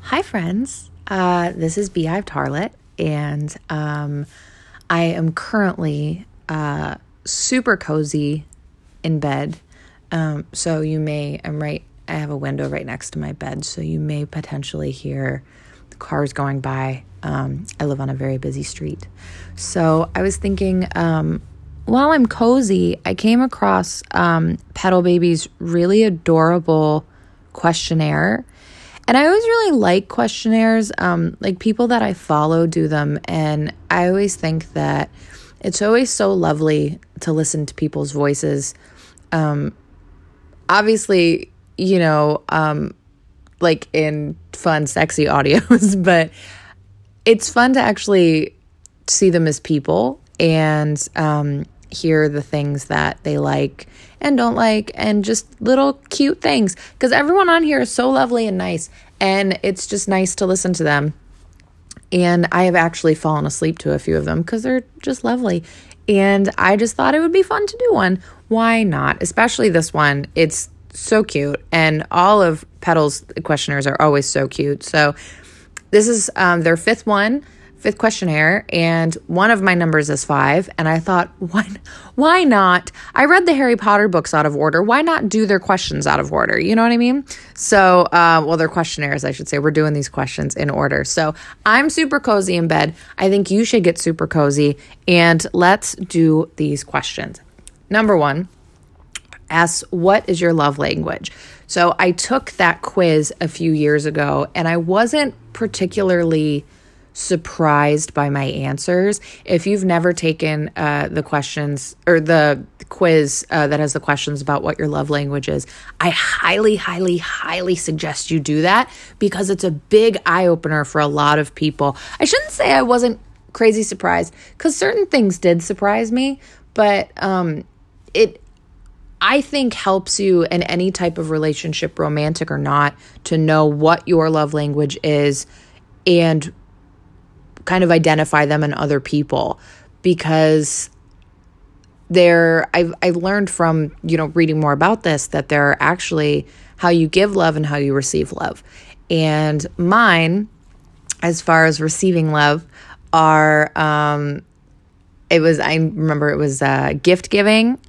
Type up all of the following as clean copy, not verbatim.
Hi, friends. This is Beehive Tarlet, and I am currently super cozy in bed. So you may, I have a window right next to my bed, so you may potentially hear the cars going by. I live on a very busy street. So I was thinking, while I'm cozy, I came across Petal Baby's really adorable questionnaire. And I always really like questionnaires. Like people that I follow do them. And I always think that it's always so lovely to listen to people's voices. Obviously, like in fun, sexy audios, but it's fun to actually see them as people and hear the things that they like and don't like and just little cute things, because everyone on here is so lovely and nice, and it's just nice to listen to them. And I have actually fallen asleep to a few of them because they're just lovely, and I just thought it would be fun to do one. Why not? Especially this one. It's so cute, and all of Petal's questionnaires are always so cute. So this is their fifth questionnaire, and one of my numbers is 5, and I thought, why not? I read the Harry Potter books out of order. Why not do their questions out of order? You know what I mean? So, their questionnaires, I should say. We're doing these questions in order. So I'm super cozy in bed. I think you should get super cozy, and let's do these questions. Number 1 asks, what is your love language? So I took that quiz a few years ago, and I wasn't particularly surprised by my answers. If you've never taken the questions or the quiz that has the questions about what your love language is, I highly, highly, highly suggest you do that, because it's a big eye-opener for a lot of people. I shouldn't say I wasn't crazy surprised, because certain things did surprise me, but it, I think, helps you in any type of relationship, romantic or not, to know what your love language is and kind of identify them in other people, because I've learned from, reading more about this, that they're actually how you give love and how you receive love. And mine, as far as receiving love, are, I remember it was gift giving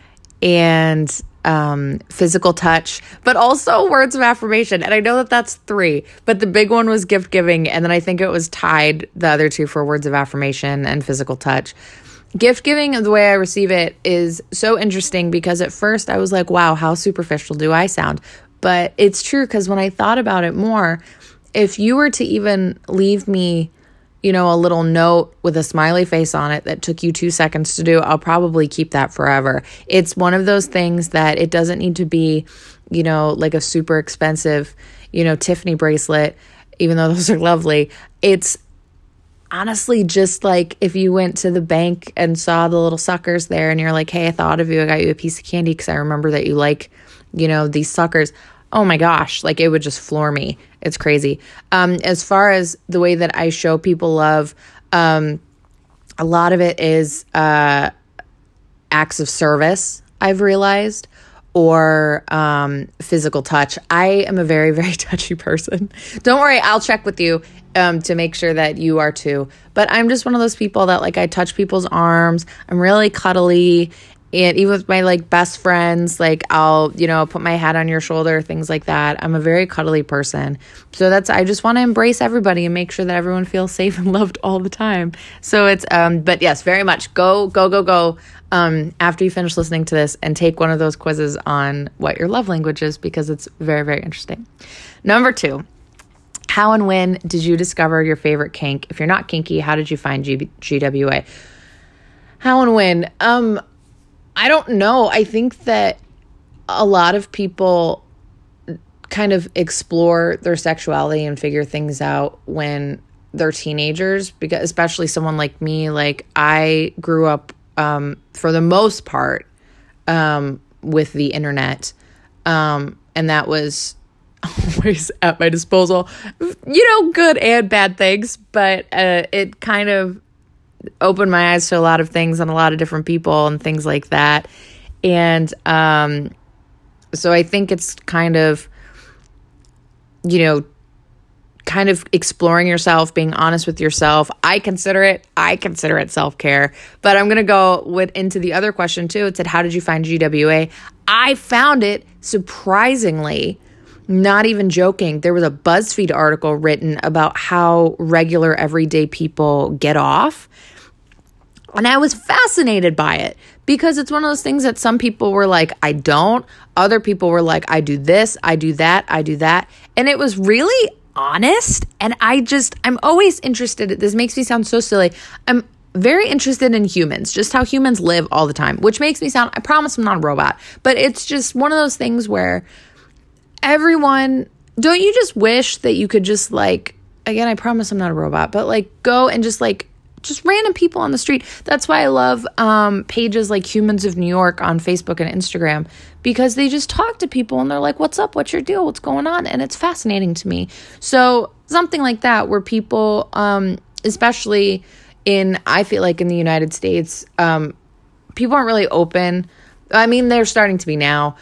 and physical touch, but also words of affirmation. And I know that that's 3, but the big one was gift giving. And then I think it was tied, the other 2, for words of affirmation and physical touch. Gift giving, the way I receive it, is so interesting, because at first I was like, wow, how superficial do I sound? But it's true, because when I thought about it more, if you were to even leave me, a little note with a smiley face on it that took you 2 seconds to do, I'll probably keep that forever. It's one of those things that it doesn't need to be, like a super expensive, Tiffany bracelet, even though those are lovely. It's honestly just like if you went to the bank and saw the little suckers there and you're like, hey, I thought of you. I got you a piece of candy because I remember that you like, these suckers. Oh my gosh, like it would just floor me. It's crazy. As far as the way that I show people love, a lot of it is acts of service, I've realized, or physical touch. I am a very, very touchy person. Don't worry, I'll check with you to make sure that you are too. But I'm just one of those people that, like, I touch people's arms. I'm really cuddly. And even with my, best friends, I'll, put my head on your shoulder, things like that. I'm a very cuddly person. So I just want to embrace everybody and make sure that everyone feels safe and loved all the time. So it's, but yes, very much go, after you finish listening to this, and take one of those quizzes on what your love language is, because it's very, very interesting. Number 2, how and when did you discover your favorite kink? If you're not kinky, how did you find GWA? How and when? I don't know. I think that a lot of people kind of explore their sexuality and figure things out when they're teenagers, because especially someone like me, I grew up, for the most part, with the internet. And that was always at my disposal, good and bad things, but it kind of opened my eyes to a lot of things and a lot of different people and things like that. And so I think it's kind of, kind of exploring yourself, being honest with yourself. I consider it self-care. But I'm going to go into the other question too. It said, how did you find GWA? I found it surprisingly, not even joking. There was a BuzzFeed article written about how regular everyday people get off. And I was fascinated by it because it's one of those things that some people were like, I don't. Other people were like, I do this, I do that, I do that. And it was really honest. And I'm always interested. This makes me sound so silly. I'm very interested in humans, just how humans live all the time, which makes me sound, I promise I'm not a robot, but it's just one of those things where everyone, don't you just wish that you could just like, again, I promise I'm not a robot, but like go and just random people on the street. That's why I love pages like Humans of New York on Facebook and Instagram, because they just talk to people and they're like, what's up? What's your deal? What's going on? And it's fascinating to me. So something like that where people, especially I feel like in the United States, people aren't really open. I mean, they're starting to be now,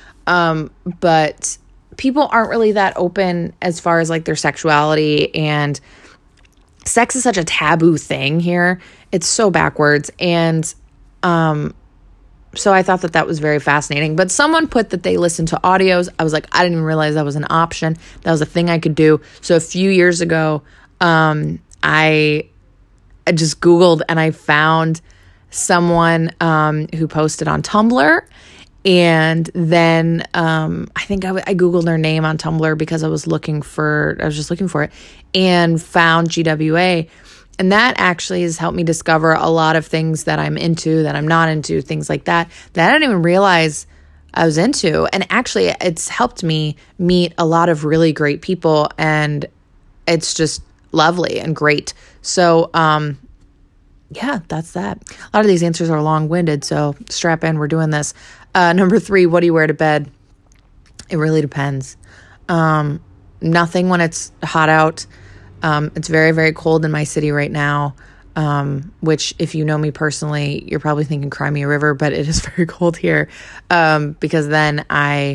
but people aren't really that open as far as like their sexuality, and sex is such a taboo thing here. It's so backwards. And so I thought that was very fascinating. But someone put that they listened to audios. I was like, I didn't even realize that was an option. That was a thing I could do. So a few years ago, I just Googled and I found someone who posted on Tumblr. And then I think I Googled their name on Tumblr because I was just looking for it, and found GWA. And that actually has helped me discover a lot of things that I'm into, that I'm not into, things like that I didn't even realize I was into. And actually, it's helped me meet a lot of really great people, and it's just lovely and great. So, yeah, that's that. A lot of these answers are long-winded, so strap in. We're doing this. Number 3, what do you wear to bed? It really depends. Nothing when it's hot out. It's very, very cold in my city right now, which if you know me personally, you're probably thinking Crimea River, but it is very cold here, because then I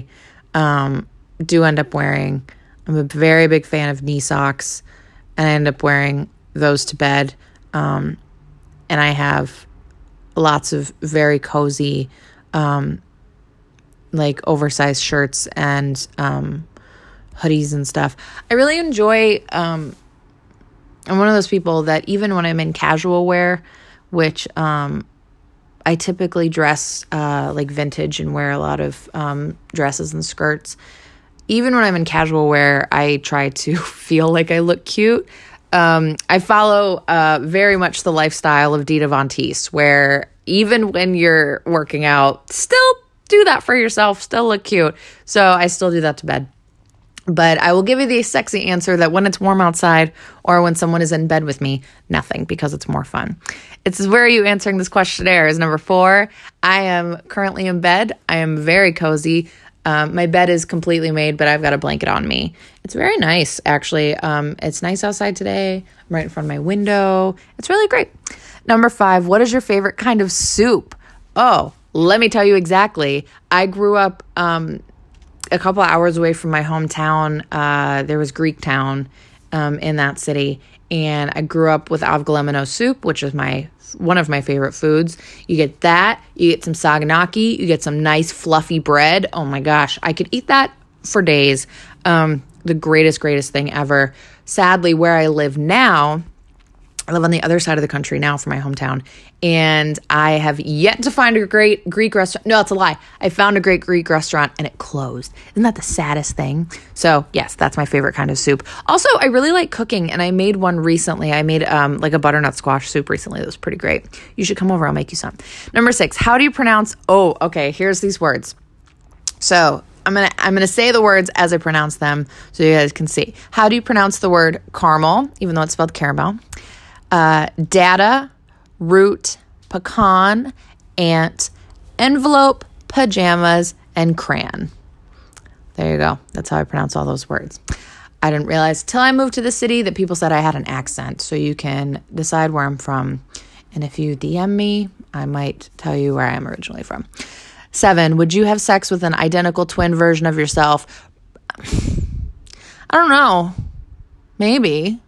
do end up wearing, I'm a very big fan of knee socks, and I end up wearing those to bed. And I have lots of very cozy, like oversized shirts and hoodies and stuff. I really enjoy, I'm one of those people that even when I'm in casual wear, which I typically dress like vintage and wear a lot of dresses and skirts. Even when I'm in casual wear, I try to feel like I look cute. I follow very much the lifestyle of Dita Von Teese, where even when you're working out, still do that for yourself, still look cute. So I still do that to bed. But I will give you the sexy answer that when it's warm outside or when someone is in bed with me, nothing, because it's more fun. It's where are you answering this questionnaire is number 4. I am currently in bed. I am very cozy. My bed is completely made, but I've got a blanket on me. It's very nice, actually. It's nice outside today. I'm right in front of my window. It's really great. Number 5, what is your favorite kind of soup? Oh, let me tell you exactly. I grew up a couple hours away from my hometown. There was Greektown in that city, and I grew up with avgolemono soup, which is one of my favorite foods. You get that, you get some saganaki, you get some nice fluffy bread. Oh my gosh, I could eat that for days. The greatest thing ever. Sadly, where I live now, I live on the other side of the country now from my hometown, and I have yet to find a great Greek restaurant. No, it's a lie. I found a great Greek restaurant and it closed. Isn't that the saddest thing? So yes, that's my favorite kind of soup. Also, I really like cooking, and I made one recently. I made like a butternut squash soup recently. That was pretty great. You should come over. I'll make you some. Number 6, how do you pronounce, here's these words. So I'm gonna say the words as I pronounce them so you guys can see. How do you pronounce the word caramel, even though it's spelled caramel? Data, root, pecan, ant, envelope, pajamas, and crayon. There you go. That's how I pronounce all those words. I didn't realize till I moved to the city that people said I had an accent, so you can decide where I'm from. And if you DM me, I might tell you where I am originally from. 7, would you have sex with an identical twin version of yourself? I don't know. Maybe.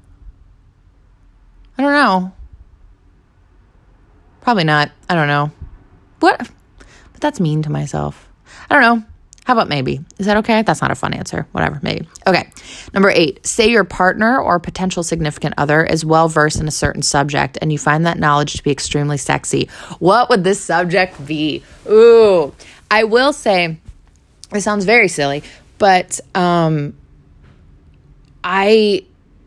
I don't know. Probably not. I don't know. What? But that's mean to myself. I don't know. How about maybe? Is that okay? That's not a fun answer. Whatever, maybe. Okay. Number 8, say your partner or potential significant other is well-versed in a certain subject and you find that knowledge to be extremely sexy. What would this subject be? Ooh. I will say, it sounds very silly, but I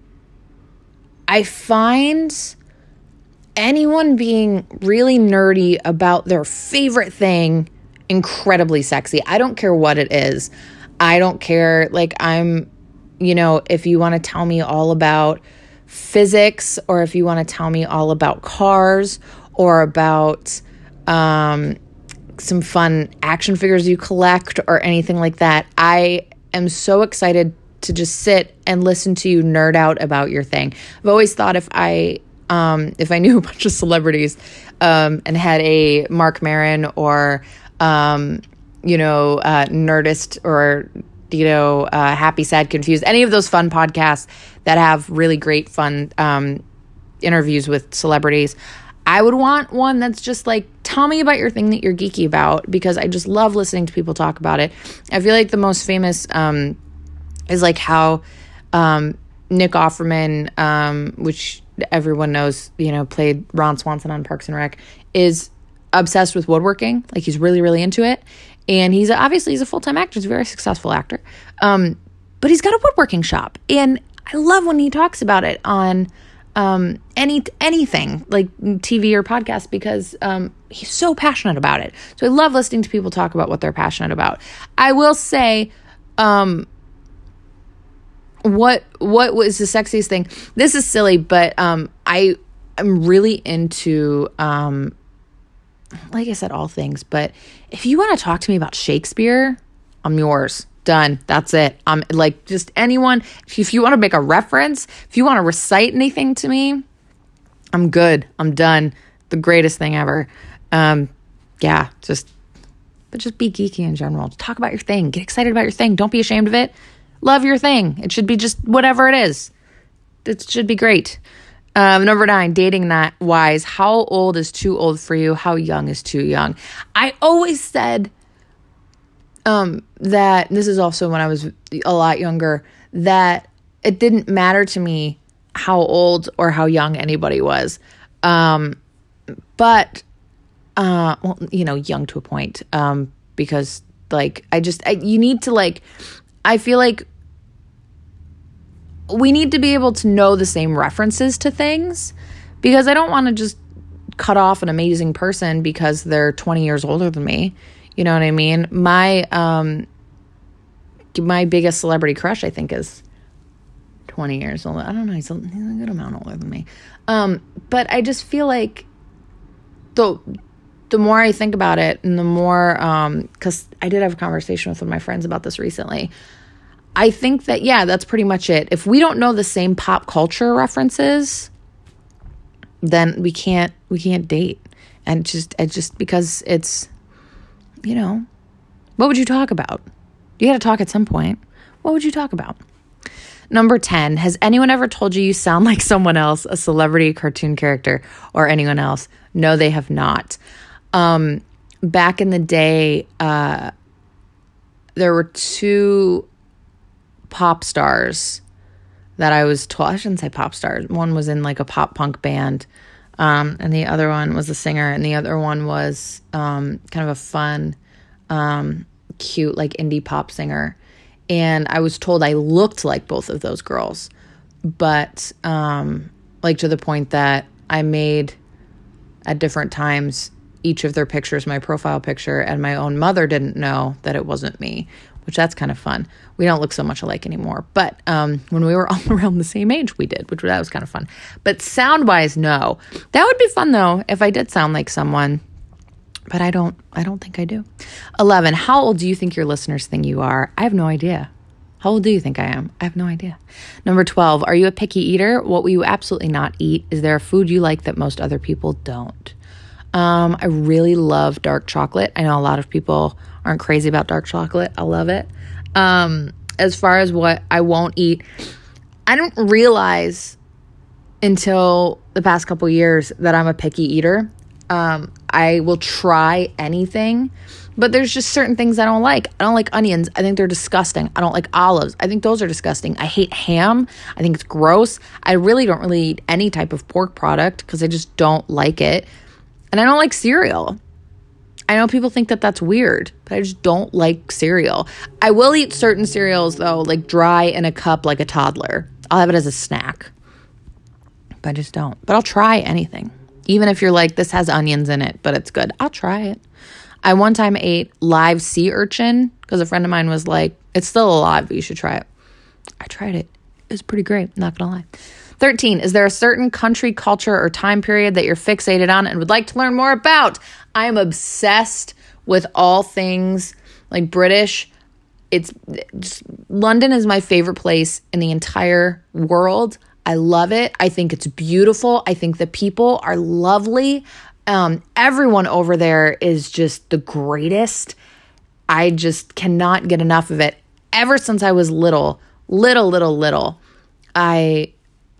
find anyone being really nerdy about their favorite thing incredibly sexy. I don't care what it is. I don't care. Like, if you want to tell me all about physics, or if you want to tell me all about cars, or about some fun action figures you collect or anything like that, I am so excited to just sit and listen to you nerd out about your thing. I've always thought if I knew a bunch of celebrities and had a Marc Maron or Nerdist or Happy, Sad, Confused, any of those fun podcasts that have really great fun interviews with celebrities, I would want one that's just like, tell me about your thing that you're geeky about, because I just love listening to people talk about it. I feel like the most famous is like how Nick Offerman, which everyone knows, played Ron Swanson on Parks and Rec, is obsessed with woodworking. Like, he's really, really into it. And he's a full-time actor. He's a very successful actor. But he's got a woodworking shop. And I love when he talks about it on anything like TV or podcast, because he's so passionate about it. So I love listening to people talk about what they're passionate about. I will say, what was the sexiest thing? This is silly, but I'm really into like I said, all things. But if you want to talk to me about Shakespeare, I'm yours. Done. That's it. I'm like, just anyone. If you want to make a reference, if you want to recite anything to me, I'm good. I'm done. The greatest thing ever. Just be geeky in general. Talk about your thing. Get excited about your thing. Don't be ashamed of it. Love your thing. It should be just whatever it is. It should be great. Number 9, dating wise, how old is too old for you? How young is too young? I always said that, this is also when I was a lot younger, that it didn't matter to me how old or how young anybody was. Young to a point, because like, you need to like, I feel like we need to be able to know the same references to things, because I don't want to just cut off an amazing person because they're 20 years older than me. You know what I mean? My biggest celebrity crush, I think, is 20 years old. I don't know. He's a good amount older than me. But I just feel like the more I think about it, and the more, because I did have a conversation with one of my friends about this recently, I think that, that's pretty much it. If we don't know the same pop culture references, then we can't date. And just because it's, what would you talk about? You got to talk at some point. What would you talk about? Number 10, has anyone ever told you sound like someone else, a celebrity, cartoon character, or anyone else? No, they have not. Back in the day, there were 2 pop stars that I was told. I shouldn't say pop stars. One was in like a pop punk band, and the other one was a singer, and the other one was kind of a fun, cute, like indie pop singer. And I was told I looked like both of those girls, but like to the point that I made at different times each of their pictures my profile picture, and my own mother didn't know that it wasn't me, which that's kind of fun. We don't look so much alike anymore, but when we were all around the same age, we did, that was kind of fun. But sound-wise, no. That would be fun, though, if I did sound like someone, but I don't think I do. 11, how old do you think your listeners think you are? I have no idea. How old do you think I am? I have no idea. Number 12, are you a picky eater? What will you absolutely not eat? Is there a food you like that most other people don't? I really love dark chocolate. I know a lot of people aren't crazy about dark chocolate. I love it. As far as what I won't eat, I didn't realize until the past couple years that I'm a picky eater. I will try anything, but there's just certain things I don't like. I don't like onions. I think they're disgusting. I don't like olives. I think those are disgusting. I hate ham. I think it's gross. I really don't really eat any type of pork product because I just don't like it. And I don't like cereal. I know people think that that's weird, but I just don't like cereal. I will eat certain cereals, though, like dry in a cup like a toddler. I'll have it as a snack, but I just don't. But I'll try anything. Even if you're like, this has onions in it, but it's good. I'll try it. I one time ate live sea urchin because a friend of mine was like, it's still alive, but you should try it. I tried it. It was pretty great. Not going to lie. 13, is there a certain country, culture, or time period that you're fixated on and would like to learn more about? I am obsessed with all things like British. It's just, London is my favorite place in the entire world. I love it. I think it's beautiful. I think the people are lovely. Everyone over there is just the greatest. I just cannot get enough of it. Ever since I was little, I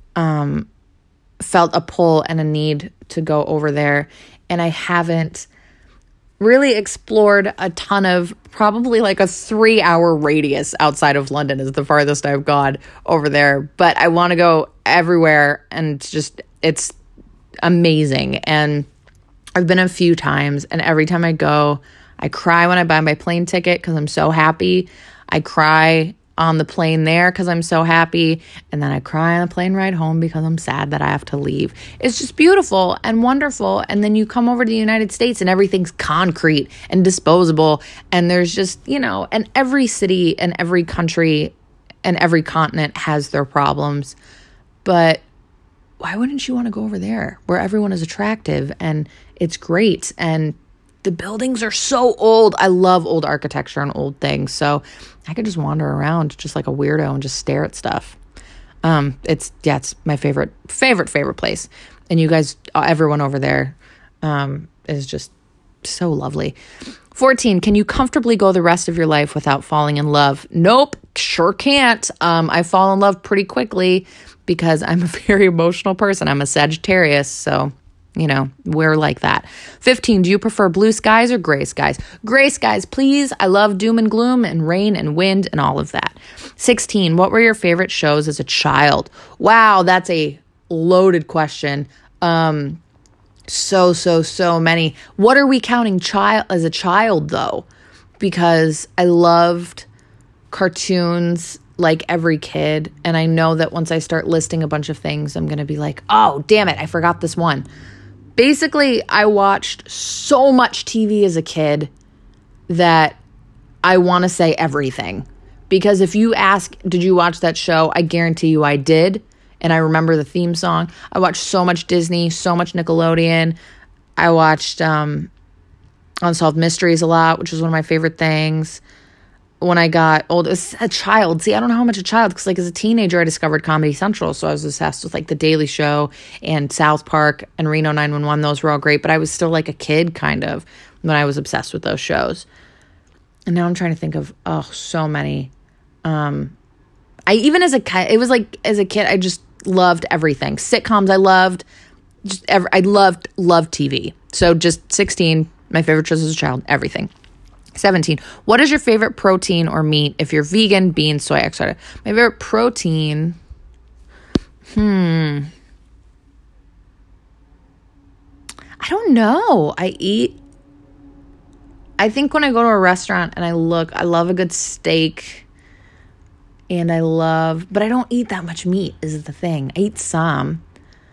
felt a pull and a need to go over there. And I haven't really explored a ton of, probably like a 3-hour radius outside of London is the farthest I've gone over there. But I want to go everywhere, and it's amazing. And I've been a few times, and every time I go, I cry when I buy my plane ticket because I'm so happy. I cry on the plane there because I'm so happy. And then I cry on the plane ride home because I'm sad that I have to leave. It's just beautiful and wonderful. And then you come over to the United States and everything's concrete and disposable. And there's just, and every city and every country and every continent has their problems. But why wouldn't you want to go over there where everyone is attractive and it's great and the buildings are so old? I love old architecture and old things. So I could just wander around just like a weirdo and just stare at stuff. It's my favorite place. And you guys, everyone over there, is just so lovely. 14, can you comfortably go the rest of your life without falling in love? Nope, sure can't. I fall in love pretty quickly because I'm a very emotional person. I'm a Sagittarius, so we're like that. 15, do you prefer blue skies or gray skies? Gray skies, please. I love doom and gloom and rain and wind and all of that. 16, what were your favorite shows as a child? Wow, that's a loaded question. So many. What are we counting as a child, though? Because I loved cartoons like every kid, and I know that once I start listing a bunch of things, I'm going to be like, oh, damn it, I forgot this one. Basically, I watched so much TV as a kid that I want to say everything. Because if you ask, did you watch that show? I guarantee you I did. And I remember the theme song. I watched so much Disney, so much Nickelodeon. I watched Unsolved Mysteries a lot, which was one of my favorite things. When I got old, as a child, I don't know how much a child, because as a teenager, I discovered Comedy Central. So I was obsessed with The Daily Show and South Park and Reno 911. Those were all great, but I was still a kid kind of when I was obsessed with those shows. And now I'm trying to think of, so many. As a kid, I just loved everything. Sitcoms I loved. I loved TV. So just 16, my favorite shows as a child, everything. 17, what is your favorite protein or meat if you're vegan, bean, soy, etc.? My favorite protein, I don't know. I think when I go to a restaurant and I love a good steak, and but I don't eat that much meat is the thing. I eat some.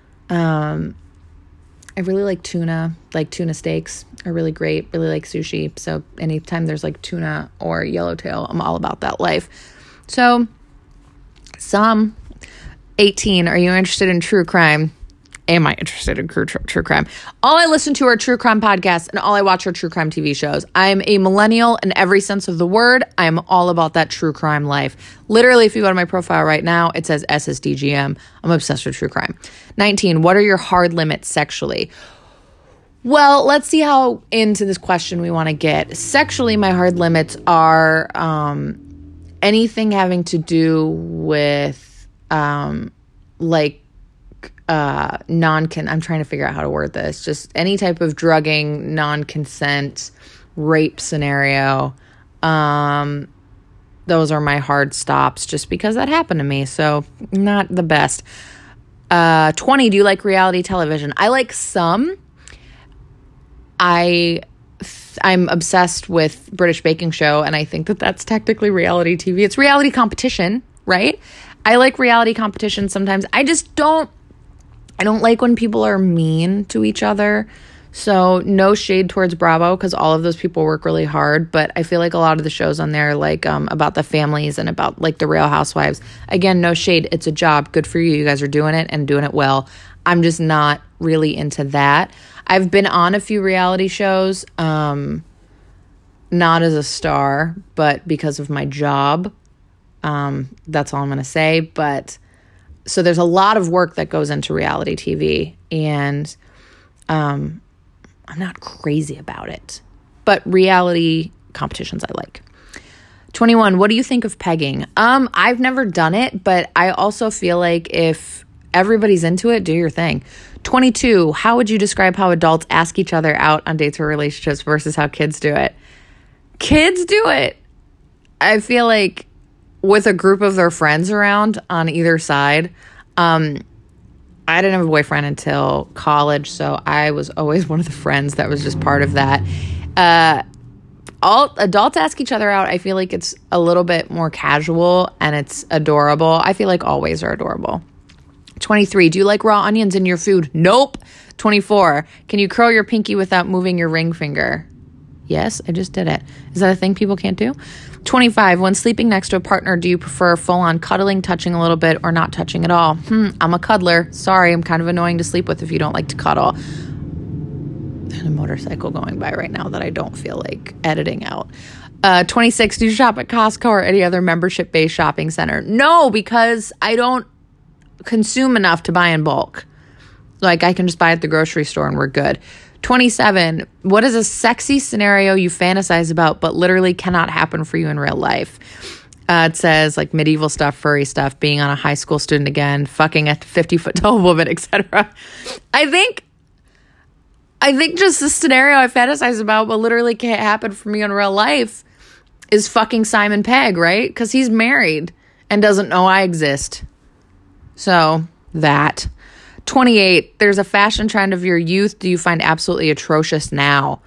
I really like tuna. Tuna steaks are really great. Really like sushi. So anytime there's tuna or yellowtail, I'm all about that life. So 18, are you interested in true crime? Am I interested in true crime? All I listen to are true crime podcasts, and all I watch are true crime TV shows. I'm a millennial in every sense of the word. I'm all about that true crime life. Literally, if you go to my profile right now, it says SSDGM. I'm obsessed with true crime. 19, what are your hard limits sexually? Well, let's see how into this question we want to get. Sexually, my hard limits are anything having to do with like I'm trying to figure out how to word this. Just any type of drugging, non-consent, rape scenario. Those are my hard stops just because that happened to me. So not the best. 20, do you like reality television? I like some. I'm obsessed with British Baking Show, and I think that that's technically reality TV. It's reality competition, right? I like reality competition sometimes. I don't like when people are mean to each other. So no shade towards Bravo, because all of those people work really hard. But I feel like a lot of the shows on there, like about the families and about like the Real Housewives, again, no shade. It's a job. Good for you. You guys are doing it and doing it well. I'm just not really into that. I've been on a few reality shows, not as a star, but because of my job. That's all I'm going to say. But so there's a lot of work that goes into reality TV, and I'm not crazy about it, but reality competitions I like. 21, what do you think of pegging? I've never done it, but I also feel like if everybody's into it, do your thing. 22, how would you describe how adults ask each other out on dates or relationships versus how kids do it? Kids do it, I feel like, with a group of their friends around on either side. I didn't have a boyfriend until college, so I was always one of the friends that was just part of that. All adults ask each other out. I feel like it's a little bit more casual and it's adorable. I feel like all ways are adorable. 23, do you like raw onions in your food? Nope. 24, can you curl your pinky without moving your ring finger? Yes, I just did it. Is that a thing people can't do? 25, when sleeping next to a partner, do you prefer full-on cuddling, touching a little bit, or not touching at all? I'm a cuddler. Sorry, I'm kind of annoying to sleep with if you don't like to cuddle. There's a motorcycle going by right now that I don't feel like editing out. 26, do you shop at Costco or any other membership-based shopping center? No, because I don't consume enough to buy in bulk. Like, I can just buy at the grocery store and we're good. 27, what is a sexy scenario you fantasize about but literally cannot happen for you in real life? It says like medieval stuff, furry stuff, being on a high school student again, fucking a 50-foot tall woman, etc. I think just the scenario I fantasize about but literally can't happen for me in real life is fucking Simon Pegg, right? Because he's married and doesn't know I exist. So that. 28, there's a fashion trend of your youth do you find absolutely atrocious now?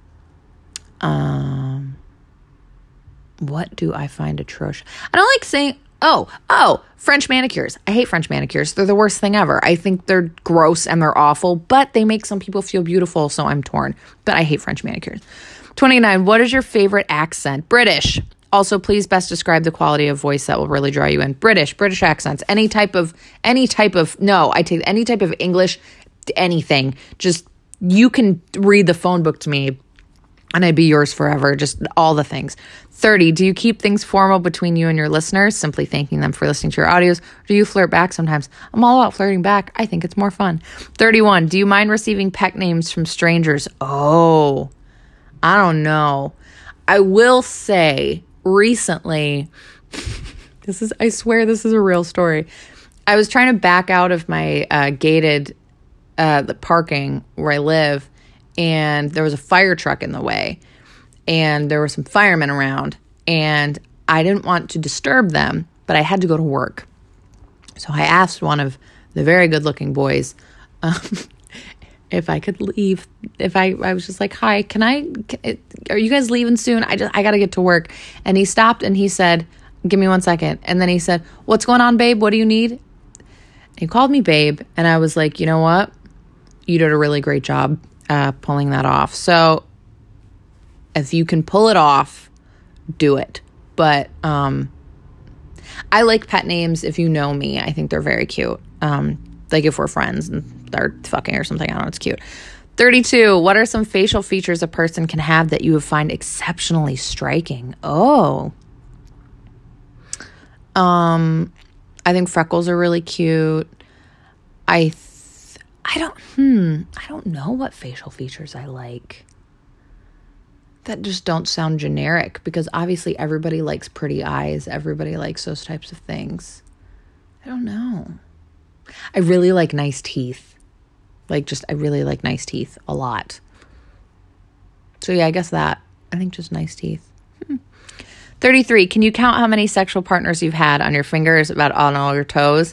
What do I find atrocious? I don't like saying, French manicures. I hate French manicures. They're the worst thing ever. I think they're gross and they're awful, but they make some people feel beautiful, so I'm torn. But I hate French manicures. 29, what is your favorite accent? British. Also, please best describe the quality of voice that will really draw you in. British accents, any type of English, anything. Just, you can read the phone book to me and I'd be yours forever. Just all the things. 30, do you keep things formal between you and your listeners, simply thanking them for listening to your audios? Or do you flirt back sometimes? I'm all about flirting back. I think it's more fun. 31, do you mind receiving pet names from strangers? Oh, I don't know. I will say, recently, I swear this is a real story. I was trying to back out of my gated the parking where I live, and there was a fire truck in the way, and there were some firemen around, and I didn't want to disturb them, but I had to go to work. So I asked one of the very good-looking boys if I could leave. I was just like, hi, are you guys leaving soon? I got to get to work. And he stopped and he said, give me 1 second. And then he said, what's going on, babe? What do you need? And he called me babe. And I was like, you know what? You did a really great job pulling that off. So if you can pull it off, do it. But I like pet names. If you know me, I think they're very cute. Like if we're friends and they're fucking or something, I don't know, it's cute. 32, what are some facial features a person can have that you would find exceptionally striking? Oh. I think freckles are really cute. I don't know what facial features I like that just don't sound generic, because obviously everybody likes pretty eyes. Everybody likes those types of things. I don't know. I really like nice teeth. I really like nice teeth a lot. So yeah, I guess that. I think just nice teeth. 33. Can you count how many sexual partners you've had on your fingers, about on all your toes?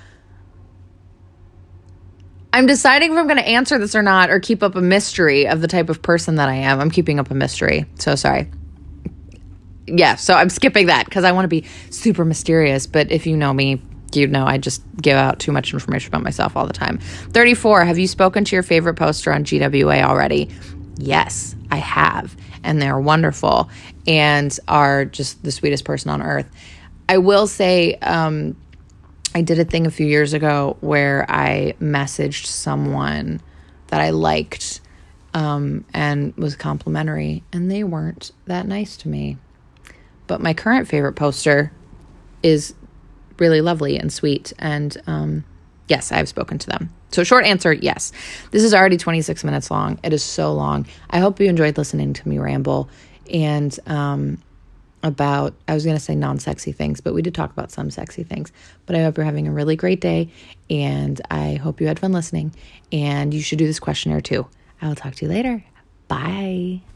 I'm deciding if I'm going to answer this or not, or keep up a mystery of the type of person that I am. I'm keeping up a mystery. So sorry. Yeah, so I'm skipping that because I want to be super mysterious. But if you know me, you know I just give out too much information about myself all the time. 34. Have you spoken to your favorite poster on GWA already? Yes, I have. And they're wonderful and are just the sweetest person on earth. I will say, I did a thing a few years ago where I messaged someone that I liked and was complimentary, and they weren't that nice to me. But my current favorite poster is really lovely and sweet, and yes, I have spoken to them. So short answer, yes. This is already 26 minutes long. It is so long. I hope you enjoyed listening to me ramble and about, I was going to say non-sexy things, but we did talk about some sexy things. But I hope you're having a really great day, and I hope you had fun listening, and you should do this questionnaire too. I will talk to you later. Bye.